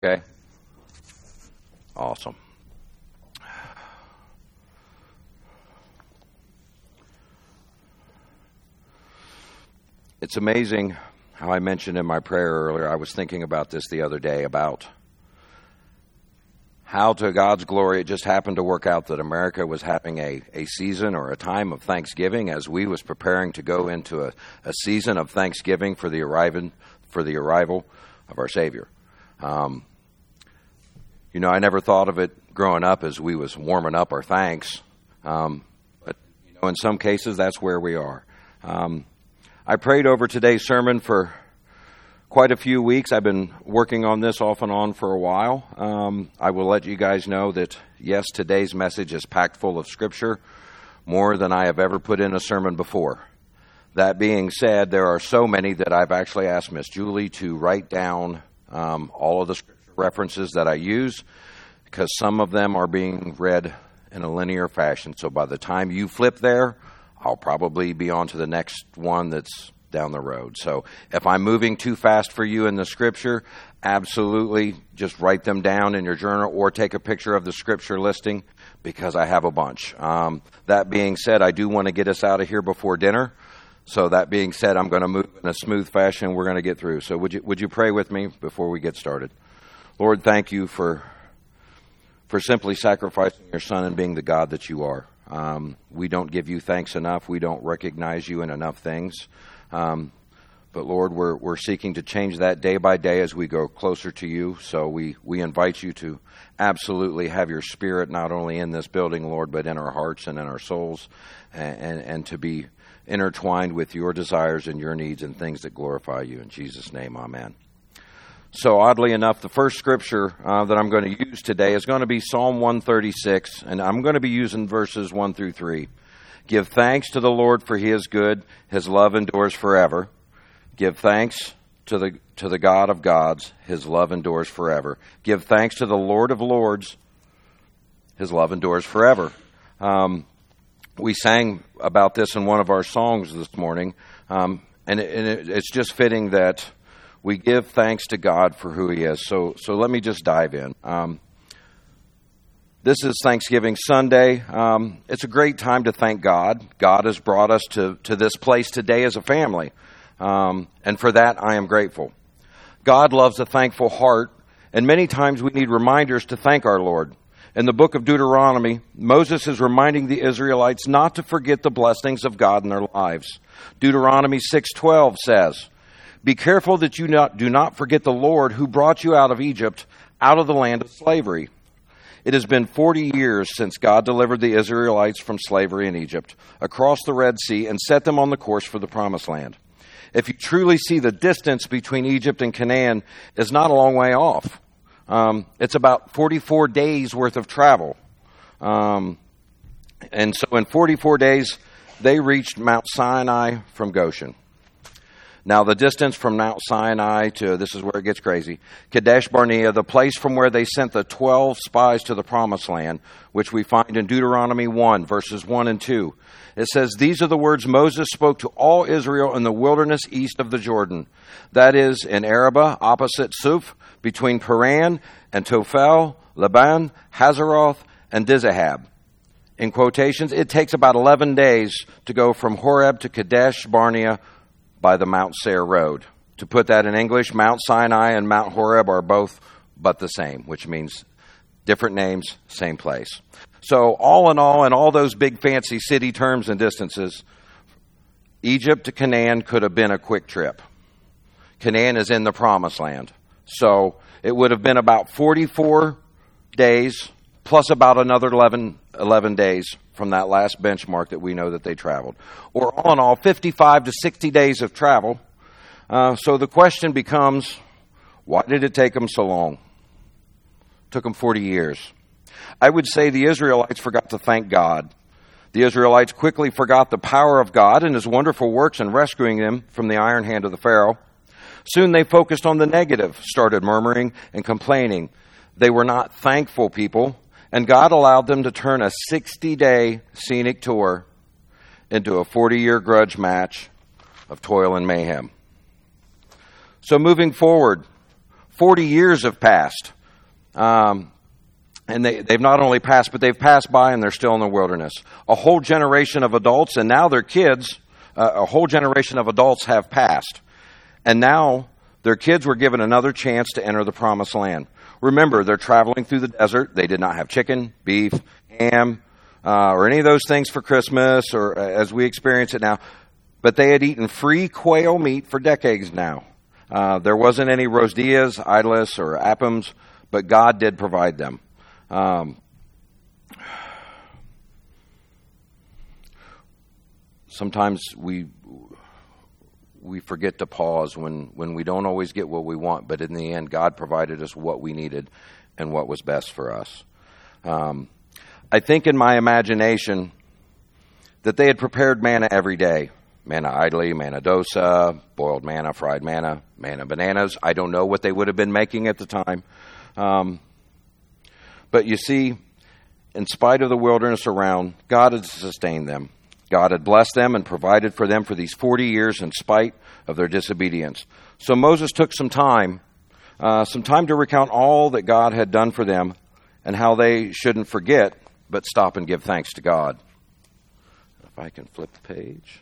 Okay. Awesome. It's amazing how I mentioned in my prayer earlier, I was thinking about this the other day, about how to God's glory it just happened to work out that America was having a season or a time of Thanksgiving as we was preparing to go into a season of Thanksgiving for the arrival of our Savior. I never thought of it growing up as we was warming up our thanks, but in some cases that's where we are. I prayed over today's sermon for quite a few weeks. I've been working on this off and on for a while. I will let you guys know that, yes, today's message is packed full of Scripture, more than I have ever put in a sermon before. That being said, there are so many that I've actually asked Miss Julie to write down all of the Scripture references that I use, because some of them are being read in a linear fashion. So by the time you flip there, I'll probably be on to the next one that's down the road. So if I'm moving too fast for you in the Scripture, absolutely just write them down in your journal or take a picture of the Scripture listing, because I have a bunch. That being said, I do want to get us out of here before dinner. So that being said, I'm going to move in a smooth fashion. We're going to get through. So would you pray with me before we get started? Lord, thank you for simply sacrificing your Son and being the God that you are. We don't give you thanks enough. We don't recognize you in enough things. But Lord, we're seeking to change that day by day as we go closer to you. So we invite you to absolutely have your Spirit not only in this building, Lord, but in our hearts and in our souls, and to be intertwined with your desires and your needs and things that glorify you. In Jesus' name, amen. So oddly enough, the first scripture that I'm going to use today is going to be Psalm 136, and I'm going to be using verses 1 through 3. Give thanks to the Lord, for he is good. His love endures forever. Give thanks to the God of gods. His love endures forever. Give thanks to the Lord of lords. His love endures forever. We sang about this in one of our songs this morning, and it's just fitting that we give thanks to God for who he is. So let me just dive in. This is Thanksgiving Sunday. It's a great time to thank God. God has brought us to this place today as a family. And for that, I am grateful. God loves a thankful heart, and many times we need reminders to thank our Lord. In the book of Deuteronomy, Moses is reminding the Israelites not to forget the blessings of God in their lives. Deuteronomy 6:12 says, "Be careful that you do not forget the Lord who brought you out of Egypt, out of the land of slavery." It has been 40 years since God delivered the Israelites from slavery in Egypt, across the Red Sea, and set them on the course for the Promised Land. If you truly see, the distance between Egypt and Canaan is not a long way off. It's about 44 days worth of travel. And so in 44 days, they reached Mount Sinai from Goshen. Now, the distance from Mount Sinai to, this is where it gets crazy, Kadesh Barnea, the place from where they sent the 12 spies to the Promised Land, which we find in Deuteronomy 1, verses 1 and 2. It says, "These are the words Moses spoke to all Israel in the wilderness east of the Jordan. That is, in Arabah, opposite Suf, between Paran and Tophel, Laban, Hazeroth, and Dizahab." In quotations, it takes about 11 days to go from Horeb to Kadesh Barnea by the Mount Seir road. To put that in English, Mount Sinai and Mount Horeb are both but the same, which means different names, same place. So all in all those big fancy city terms and distances, Egypt to Canaan could have been a quick trip. Canaan is in the Promised Land. So it would have been about 44 days plus about another 11 days from that last benchmark that we know that they traveled. Or all in all, 55 to 60 days of travel. So the question becomes, why did it take them so long? It took them 40 years. I would say the Israelites forgot to thank God. The Israelites quickly forgot the power of God and his wonderful works in rescuing them from the iron hand of the Pharaoh. Soon they focused on the negative, started murmuring and complaining. They were not thankful people, and God allowed them to turn a 60-day scenic tour into a 40-year grudge match of toil and mayhem. So moving forward, 40 years have passed. And they've not only passed, but they've passed by and they're still in the wilderness. A whole generation of adults, and now their kids, a whole generation of adults have passed. And now their kids were given another chance to enter the promised land. Remember, they're traveling through the desert. They did not have chicken, beef, ham, or any of those things for Christmas or as we experience it now. But they had eaten free quail meat for decades now. There wasn't any rosdias, idlis, or appams, but God did provide them. Sometimes we forget to pause when we don't always get what we want, but in the end, God provided us what we needed and what was best for us. I think in my imagination that they had prepared manna every day. Manna idly, manna dosa, boiled manna, fried manna, manna bananas. I don't know what they would have been making at the time. But you see, in spite of the wilderness around, God had sustained them. God had blessed them and provided for them for these 40 years in spite of their disobedience. So Moses took some time to recount all that God had done for them and how they shouldn't forget, but stop and give thanks to God. If I can flip the page.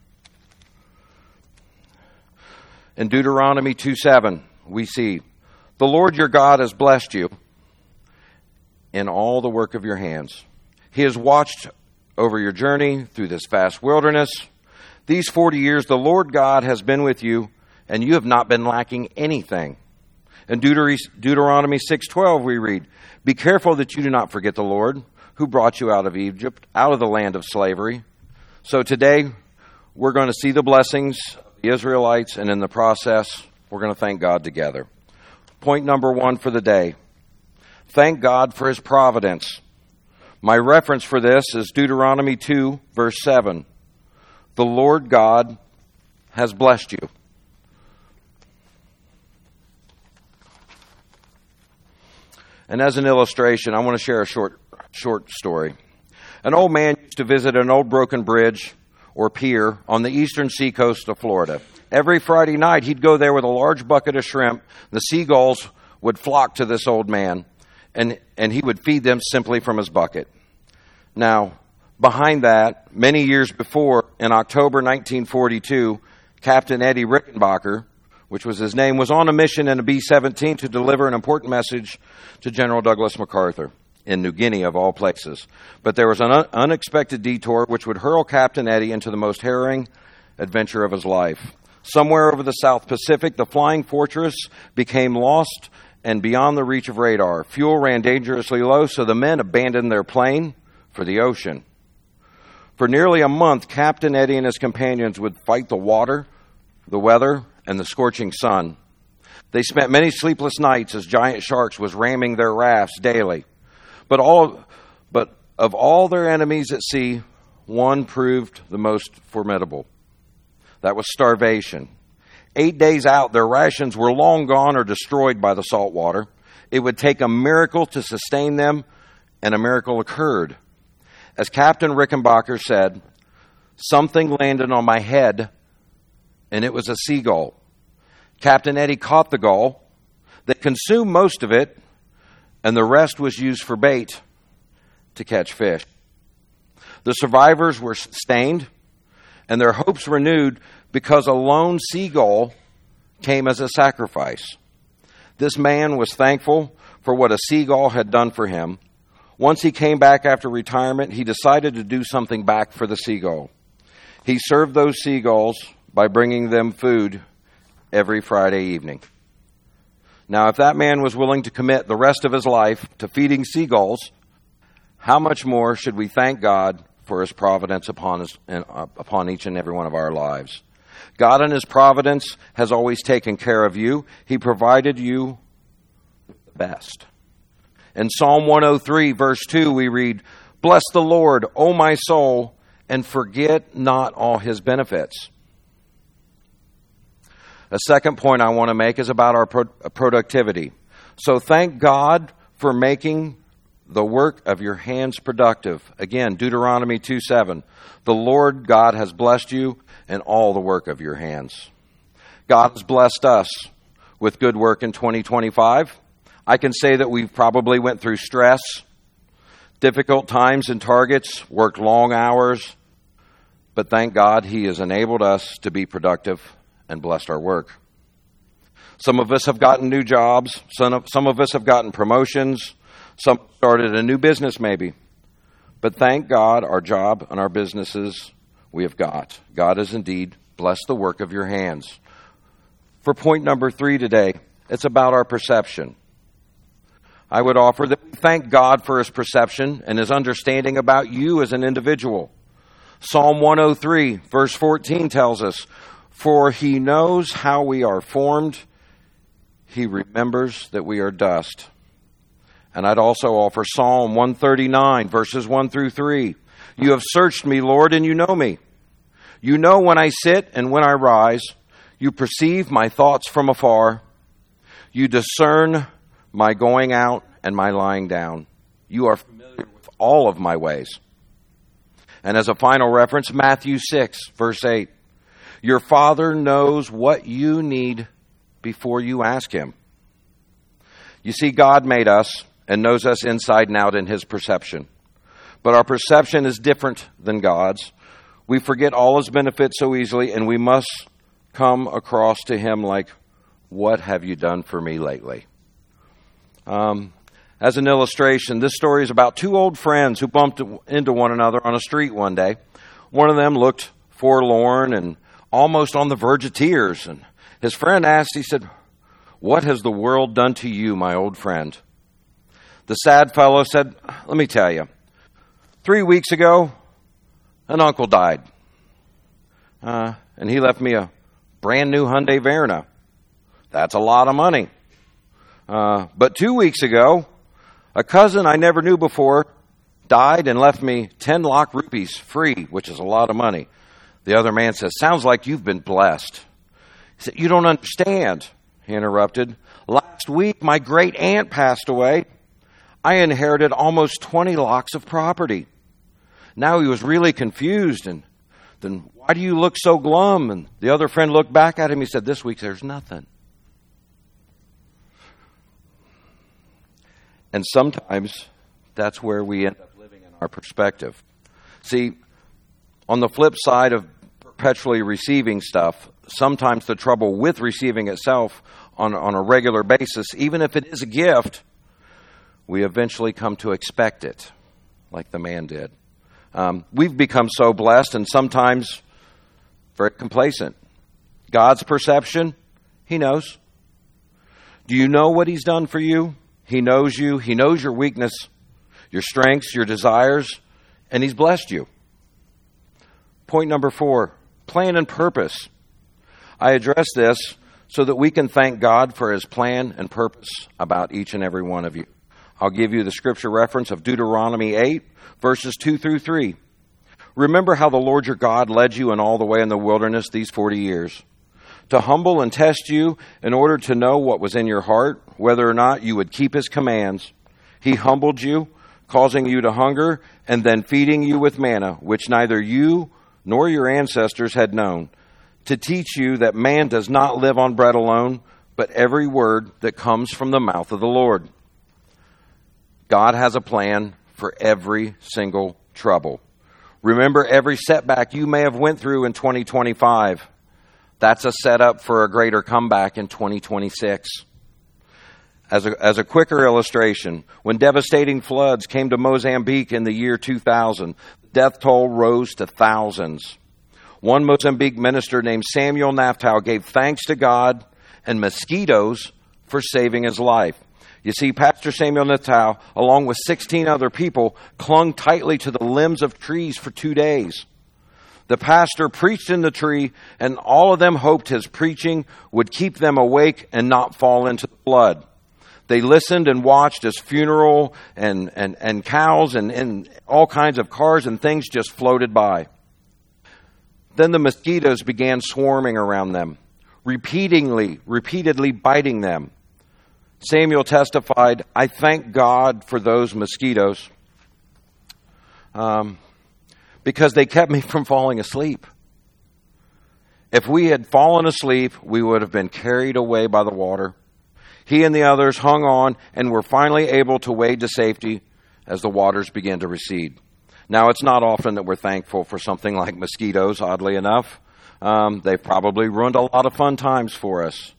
In Deuteronomy 2:7, we see, "The Lord your God has blessed you in all the work of your hands. He has watched over your journey through this vast wilderness. These 40 years the Lord God has been with you, and you have not been lacking anything." In Deuteronomy 6:12 we read, "Be careful that you do not forget the Lord, who brought you out of Egypt, out of the land of slavery." So today we're going to see the blessings of the Israelites, and in the process we're going to thank God together. Point number 1 for the day. Thank God for His providence. My reference for this is Deuteronomy 2, verse 7. The Lord God has blessed you. And as an illustration, I want to share a short story. An old man used to visit an old broken bridge or pier on the eastern seacoast of Florida. Every Friday night, he'd go there with a large bucket of shrimp. The seagulls would flock to this old man, and he would feed them simply from his bucket. Now, behind that, many years before, in October 1942, Captain Eddie Rickenbacker, which was his name, was on a mission in a B-17 to deliver an important message to General Douglas MacArthur in New Guinea, of all places. But there was an unexpected detour which would hurl Captain Eddie into the most harrowing adventure of his life. Somewhere over the South Pacific, the flying fortress became lost and beyond the reach of radar. Fuel ran dangerously low, so the men abandoned their plane for the ocean. For nearly a month, Captain Eddie and his companions would fight the water, the weather, and the scorching sun. They spent many sleepless nights as giant sharks was ramming their rafts daily. But of all their enemies at sea, one proved the most formidable. That was starvation. 8 days out, their rations were long gone or destroyed by the salt water. It would take a miracle to sustain them, and a miracle occurred. As Captain Rickenbacker said, "Something landed on my head, and it was a seagull. Captain Eddie caught the gull. They consumed most of it, and the rest was used for bait to catch fish." The survivors were sustained, and their hopes renewed because a lone seagull came as a sacrifice. This man was thankful for what a seagull had done for him. Once he came back after retirement, he decided to do something back for the seagull. He served those seagulls by bringing them food every Friday evening. Now, if that man was willing to commit the rest of his life to feeding seagulls, how much more should we thank God for His providence upon each and every one of our lives? God in His providence has always taken care of you. He provided you the best. In Psalm 103, verse 2, we read, "Bless the Lord, O my soul, and forget not all His benefits." A second point I want to make is about our productivity. So thank God for making the work of your hands productive. Again, Deuteronomy 2:7. The Lord God has blessed you in all the work of your hands. God has blessed us with good work in 2025. I can say that we've probably went through stress, difficult times and targets, worked long hours, but thank God He has enabled us to be productive and blessed our work. Some of us have gotten new jobs. Some of us have gotten promotions. Some started a new business maybe. But thank God our job and our businesses we have got. God has indeed blessed the work of your hands. For point number 3 today, it's about our perception. I would offer that we thank God for His perception and His understanding about you as an individual. Psalm 103, verse 14 tells us, "For He knows how we are formed. He remembers that we are dust." And I'd also offer Psalm 139, verses 1 through 3. "You have searched me, Lord, and you know me. You know when I sit and when I rise. You perceive my thoughts from afar. You discern my going out and my lying down. You are familiar with all of my ways." And as a final reference, Matthew 6, verse 8. "Your Father knows what you need before you ask Him." You see, God made us and knows us inside and out in His perception. But our perception is different than God's. We forget all His benefits so easily, and we must come across to Him like, "What have you done for me lately?" As an illustration, this story is about 2 old friends who bumped into one another on a street one day. One of them looked forlorn and almost on the verge of tears. And his friend asked, he said, "What has the world done to you, my old friend?" The sad fellow said, "Let me tell you, 3 weeks ago, an uncle died. And he left me a brand new Hyundai Verna. That's a lot of money. But 2 weeks ago, a cousin I never knew before died and left me 10 lakh rupees free, which is a lot of money." The other man says, "Sounds like you've been blessed." He said, "You don't understand," he interrupted. "Last week, my great aunt passed away. I inherited almost 20 lakhs of property." Now he was really confused. And then, "Why do you look so glum?" And the other friend looked back at him. He said, "This week there's nothing." And sometimes that's where we end up living in our perspective. See, on the flip side of perpetually receiving stuff, sometimes the trouble with receiving itself on a regular basis, even if it is a gift, we eventually come to expect it, like the man did. We've become so blessed and sometimes very complacent. God's perception, He knows. Do you know what He's done for you? He knows you. He knows your weakness, your strengths, your desires, and He's blessed you. Point number 4, plan and purpose. I address this so that we can thank God for His plan and purpose about each and every one of you. I'll give you the scripture reference of Deuteronomy 8, verses 2 through 3. "Remember how the Lord your God led you in all the way in the wilderness these 40 years, to humble and test you in order to know what was in your heart, whether or not you would keep His commands. He humbled you, causing you to hunger, and then feeding you with manna, which neither you nor your ancestors had known, to teach you that man does not live on bread alone, but every word that comes from the mouth of the Lord." God has a plan for every single trouble. Remember every setback you may have went through in 2025. That's a setup for a greater comeback in 2026. As a quicker illustration, when devastating floods came to Mozambique in the year 2000, the death toll rose to thousands. One Mozambique minister named Samuel Naftau gave thanks to God and mosquitoes for saving his life. You see, Pastor Samuel Naftau, along with 16 other people, clung tightly to the limbs of trees for 2 days. The pastor preached in the tree, and all of them hoped his preaching would keep them awake and not fall into the flood. They listened and watched as funeral and cows and all kinds of cars and things just floated by. Then the mosquitoes began swarming around them, repeatedly biting them. Samuel testified, "I thank God for those mosquitoes because they kept me from falling asleep. If we had fallen asleep, we would have been carried away by the water. He and the others hung on and were finally able to wade to safety as the waters began to recede. Now, it's not often that we're thankful for something like mosquitoes, oddly enough. They've probably ruined a lot of fun times for us.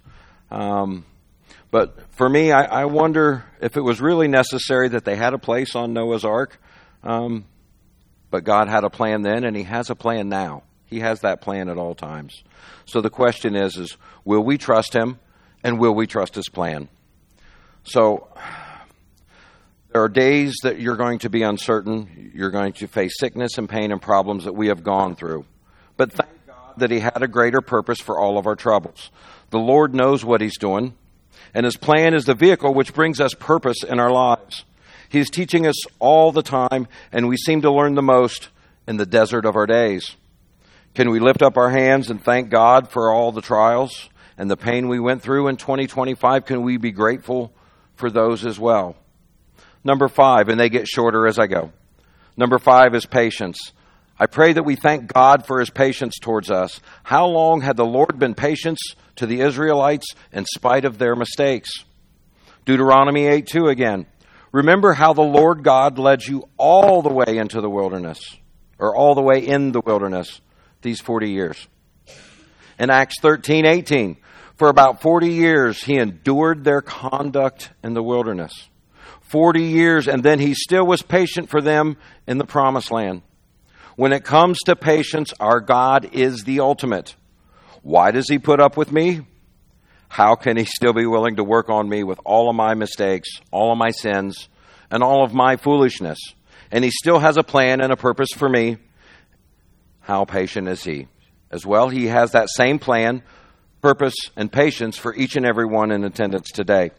But for me, I wonder if it was really necessary that they had a place on Noah's Ark. But God had a plan then, and He has a plan now. He has that plan at all times. So the question is will we trust Him, and will we trust His plan? So there are days that you're going to be uncertain. You're going to face sickness and pain and problems that we have gone through. But thank God that He had a greater purpose for all of our troubles. The Lord knows what He's doing, and His plan is the vehicle which brings us purpose in our lives. He's teaching us all the time, and we seem to learn the most in the desert of our days. Can we lift up our hands and thank God for all the trials and the pain we went through in 2025? Can we be grateful for those as well? Number 5, and they get shorter as I go. Number 5 is patience. I pray that we thank God for His patience towards us. How long had the Lord been patient to the Israelites in spite of their mistakes? Deuteronomy 8:2 again. Remember how the Lord God led you all the way into the wilderness, or all the way in the wilderness, these 40 years. In Acts 13:18, for about 40 years He endured their conduct in the wilderness. 40 years, and then He still was patient for them in the promised land. When it comes to patience, our God is the ultimate. Why does He put up with me? How can He still be willing to work on me with all of my mistakes, all of my sins, and all of my foolishness? And He still has a plan and a purpose for me. How patient is He? As well, He has that same plan, purpose, and patience for each and every one in attendance today.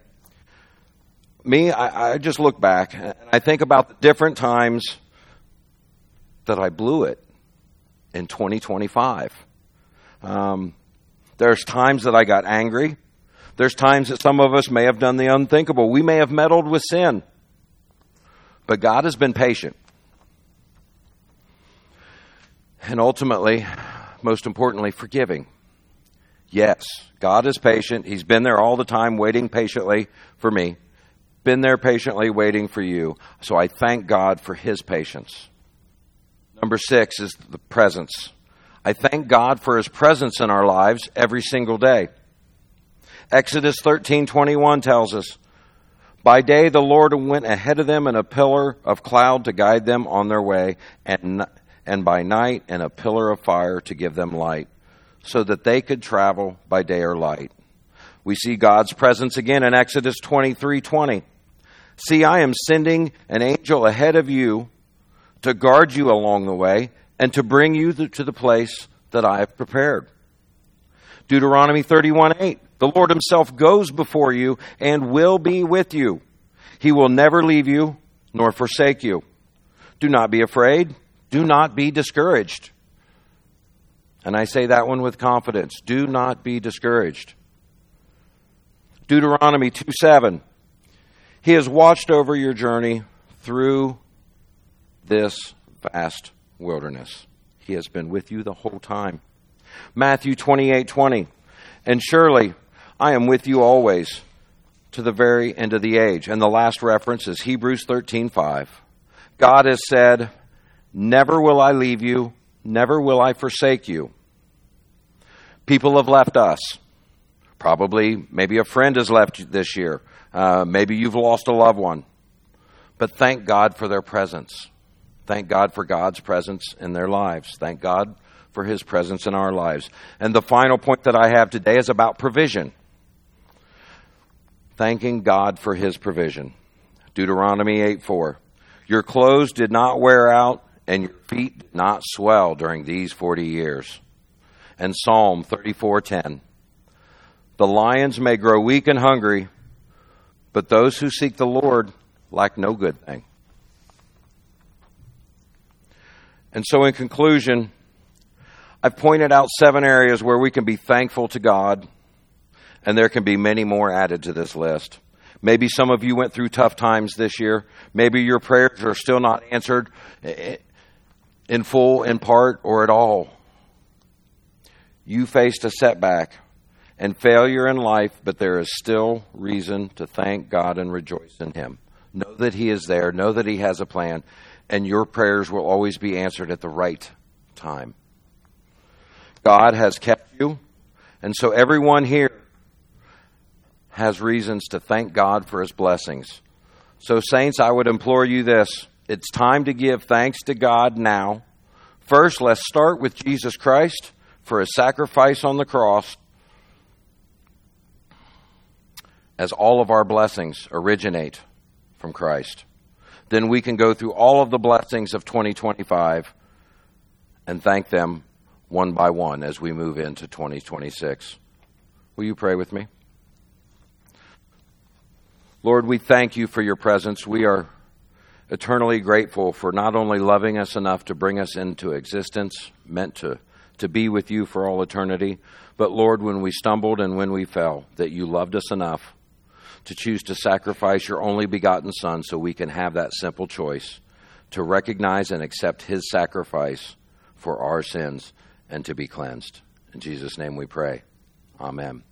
I just look back and I think about the different times that I blew it in 2025. There's times that I got angry. There's times that some of us may have done the unthinkable. We may have meddled with sin. But God has been patient. And ultimately, most importantly, forgiving. Yes, God is patient. He's been there all the time, waiting patiently for me. Been there patiently waiting for you. So I thank God for His patience. Number 6 is the presence. I thank God for His presence in our lives every single day. Exodus 13:21 tells us, by day the Lord went ahead of them in a pillar of cloud to guide them on their way, and by night in a pillar of fire to give them light, so that they could travel by day or light. We see God's presence again in Exodus 23:20. See, I am sending an angel ahead of you to guard you along the way and to bring you to the place that I have prepared. Deuteronomy 31:8. The Lord Himself goes before you and will be with you. He will never leave you nor forsake you. Do not be afraid. Do not be discouraged. And I say that one with confidence. Do not be discouraged. Deuteronomy 2:7. He has watched over your journey through this vast wilderness. He has been with you the whole time. Matthew 28:20. And surely I am with you always to the very end of the age. And the last reference is Hebrews 13:5. God has said, never will I leave you, never will I forsake you. People have left us. Probably, maybe a friend has left you this year. Maybe you've lost a loved one. But thank God for their presence. Thank God for God's presence in their lives. Thank God for His presence in our lives. And the final point that I have today is about provision. Thanking God for His provision. Deuteronomy 8:4. Your clothes did not wear out and your feet did not swell during these 40 years. And Psalm 34:10. The lions may grow weak and hungry, but those who seek the Lord lack no good thing. And so in conclusion, I've pointed out 7 areas where we can be thankful to God, and there can be many more added to this list. Maybe some of you went through tough times this year. Maybe your prayers are still not answered in full, in part, or at all. You faced a setback and failure in life, but there is still reason to thank God and rejoice in Him. Know that He is there. Know that He has a plan. And your prayers will always be answered at the right time. God has kept you. And so everyone here has reasons to thank God for His blessings. So saints, I would implore you this. It's time to give thanks to God now. First, let's start with Jesus Christ for His sacrifice on the cross, as all of our blessings originate from Christ. Then we can go through all of the blessings of 2025 and thank them one by one as we move into 2026. Will you pray with me? Lord, we thank you for your presence. We are eternally grateful for not only loving us enough to bring us into existence, meant to be with you for all eternity, but Lord, when we stumbled and when we fell, that you loved us enough to choose to sacrifice your only begotten Son so we can have that simple choice to recognize and accept His sacrifice for our sins and to be cleansed. In Jesus' name we pray. Amen.